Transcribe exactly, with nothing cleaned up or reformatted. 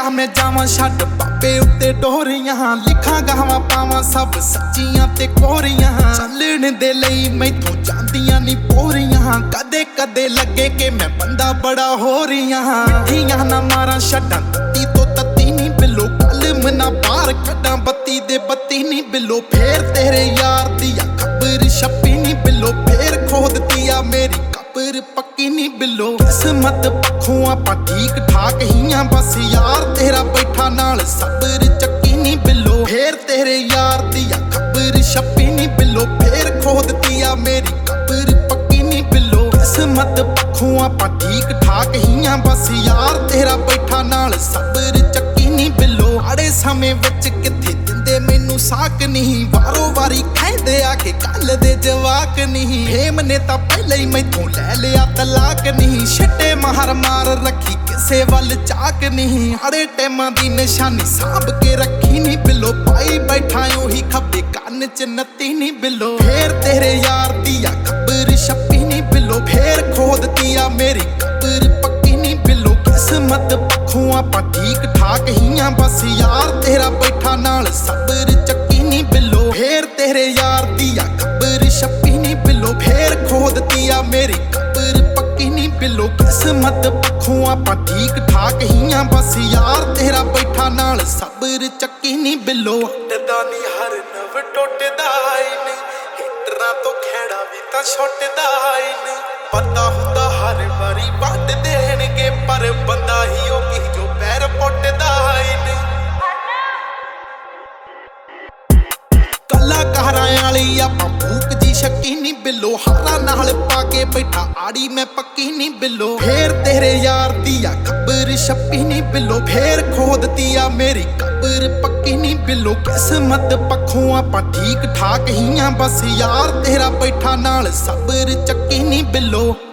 ਆ ਮੈਂ ਜਾਵਾਂ ਛੱਡ ਬਾਬੇ ਉੱਤੇ ਡੋਰੀਆਂ ਲਿਖਾਂ ਗਾਵਾਂ ਪਾਵਾਂ ਸਭ ਸੱਚੀਆਂ ਤੇ ਕੋਰੀਆਂ ਚੱਲਣ ਦੇ ਲਈ ਮੈਥੋਂ ਜਾਂਦੀਆਂ ਨਹੀਂ ਪੋਰੀਆਂ ਕਦੇ ਕਦੇ ਲੱਗੇ ਕਿ ਮੈਂ ਬੰਦਾ ਬੜਾ ਹੋ ਰਹੀਆਂ ਮਿੱਠੀਆਂ ਨਾ ਮਾਰਾਂ ਛੱਡਾਂ ਤੱਤੀ ਤੋਂ ਤੱਤੀ ਨਹੀਂ ਬਿੱਲੋ ਕਲਮ ਨਾ ਬਾਹਰ ਕੱਢਾਂ ਬੱਤੀ ਦੇ ਬੱਤੀ ਨਹੀਂ ਬਿੱਲੋ ਫੇਰ ਤੇਰੇ ਯਾਰ ਦੀ ਖਬਰ ਛੱਪੀ ਨਹੀਂ ਬਿੱਲੋ ਫੇਰ ਖੋ ਦਿੱਤੀ ਆ ਮੇਰੀ ਕਬਰ ਪੱਕੀ ਨਹੀਂ ਬਿੱਲੋ ਕਿਸਮਤ ਪੱਖੋਂ ਆਪਾਂ ਠੀਕ ਠਾਕ ਹੀਆਂ ਬਸ ਯਾਰ ਤੇਰਾ ਬੈਠਾ ਨਾਲ ਸਬਰ ਚੱਕੀ ਨਹੀਂ ਬਿੱਲੋ ਫੇਰ ਤੇਰੇ ਯਾਰ ਦੀ ਖਬਰ ਛੱਪੀ ਨਹੀਂ ਬਿੱਲੋ ਫੇਰ ਖੋ ਦਿੱਤੀ ਆ ਮੇਰੀ ਕਬਰ ਪੱਕੀ ਨਹੀਂ ਬਿੱਲੋ ਕਿਸਮਤ ਪੱਖੋਂ ਆਪਾਂ ਠੀਕ ਠਾਕ ਹੀਆਂ ਬਸ ਯਾਰ ਤੇਰਾ ਬੈਠਾ ਨਾਲ ਸਬਰ ਚੱਕੀ ਨਹੀਂ ਬਿੱਲੋ ਆੜੇ ਸਮੇਂ ਵਿੱਚ ਕਿੱਥੇ ਦਿੰਦੇ ਮੈਨੂੰ ਸਾਕ ਨਹੀਂ ਵਾਰੋ ਵਾਰੀ ਕਹਿੰਦੇ ਆ ਕਿ ਕੱਲ ਦੇ ਜਵਾਕ ਨਹੀਂ ਫੇਮ ਨੇ ਤਾਂ ਪਹਿਲਾਂ ਹੀ ਮੈਥੋਂ ਲੈ ਲਿਆ ਤਲਾਕ ਨਹੀਂ ਛੱਟੇ ਮਾਰ ਮਾਰ ਰੱਖੀ ਕਿਸੇ ਵੱਲ ਚਾਕ ਨਹੀਂ ਆੜੇ ਟੈਮਾਂ ਦੀ ਨਿਸ਼ਾਨੀ ਸਾਂਭ ਕੇ ਰੱਖੀ ਨਹੀਂ ਬਿੱਲੋ ਪਾਈ ਬੈਠਾ ਉਹੀ ਖੱਬੇ ਕੰਨ ਚ ਨੱਤੀ ਨਹੀਂ ਬਿੱਲੋ ਫੇਰ ਤੇਰੇ ਯਾਰ ਦੀ ਆ ਖਬਰ ਛੱਪੀ ਨਹੀਂ ਬਿੱਲੋ ਫੇਰ ਖੋ ਦਿੱਤੀ ਆ ਮੇਰੀ ਕਬਰ ਪੱਕੀ ਨਹੀਂ ਬਿੱਲੋ ਕਿਸਮਤ ਪੱਖੋਂ ਆਪਾਂ ਠੀਕ ਠਾਕ ਹੀਆਂ ਬਸ ਯਾਰ ਤੇਰਾ ਬੈਠਾ ਨਾਲ ਸਬਰ ਚੱਕੀ ਨਹੀਂ ਬਿੱਲੋ ਫੇਰ ਤੇਰੇ ਯਾਰ ਦੀ ਆ ਖਬਰ ਛੱਪੀ ਨਹੀਂ ਬਿੱਲੋ ਫੇਰ ਖੋ ਦਿੱਤੀ ਆ ਮੇਰੀ ਕਬਰ ਪੱਕੀ ਨਹੀਂ ਬਿੱਲੋ ਕਿਸਮਤ ਪੱਖੋਂ ਆਪਾਂ ਠੀਕ ਠਾਕ ਹੀਆਂ ਬਸ ਯਾਰ ਤੇਰਾ ਬੈਠਾ ਨਾਲ ਸਬਰ ਚੱਕੀ ਨਹੀਂ ਬਿੱਲੋ ਟੁੱਟਦਾ ਨਹੀਂ ਹਰ ਨਵ ਟੁੱਟਦਾ ਈ ਨਹੀਂ ਹੀਟਰਾਂ ਤੋਂ ਖੇੜਾ ਵੀ ਤਾਂ ਛੁੱਟਦਾ ਈ ਨਹੀਂ ਪਤਾ ਹੁੰਦਾ ਹਰ ਵਾਰੀ ਵੱਢ ਦੇਣਗੇ ਪਰ ਬੰਦਾ ਹੀ ਉਹ ਕੀ ਜੋ ਪੈਰ ਪੁੱਟਦਾ ਈ ਨਹੀਂ ਕਲਾਕਾਰਾਂ ਵਾਲੀ ਆਪਾਂ ਭੂਕ ਜੀ ਸ਼ੱਕੀ ਨਹੀਂ ਬਿੱਲੋ ਹਾਰਾਂ ਨਾਲ ਪਾ ਕੇ ਬੈਠਾ ਆੜੀ ਮੈਂ ਪੱਕੀ ਨਹੀਂ ਬਿੱਲੋ ਫੇਰ ਤੇਰੇ ਯਾਰ ਦੀ ਆ ਖਬਰ ਛੱਪੀ ਨਹੀਂ ਬਿੱਲੋ ਫੇਰ ਖੋ ਦਿੱਤੀ ਆ ਮੇਰੀ ਕਬਰ ਪੱਕੀ ਨਹੀਂ ਬਿੱਲੋ ਕਿਸਮਤ ਪੱਖੋਂ ਆਪਾਂ ਠੀਕ ਠਾਕ ਹੀਆਂ ਬਸ ਯਾਰ ਤੇਰਾ ਬੈਠਾ ਨਾਲ ਸਬਰ ਚੱਕੀ ਨਹੀਂ ਬਿੱਲੋ।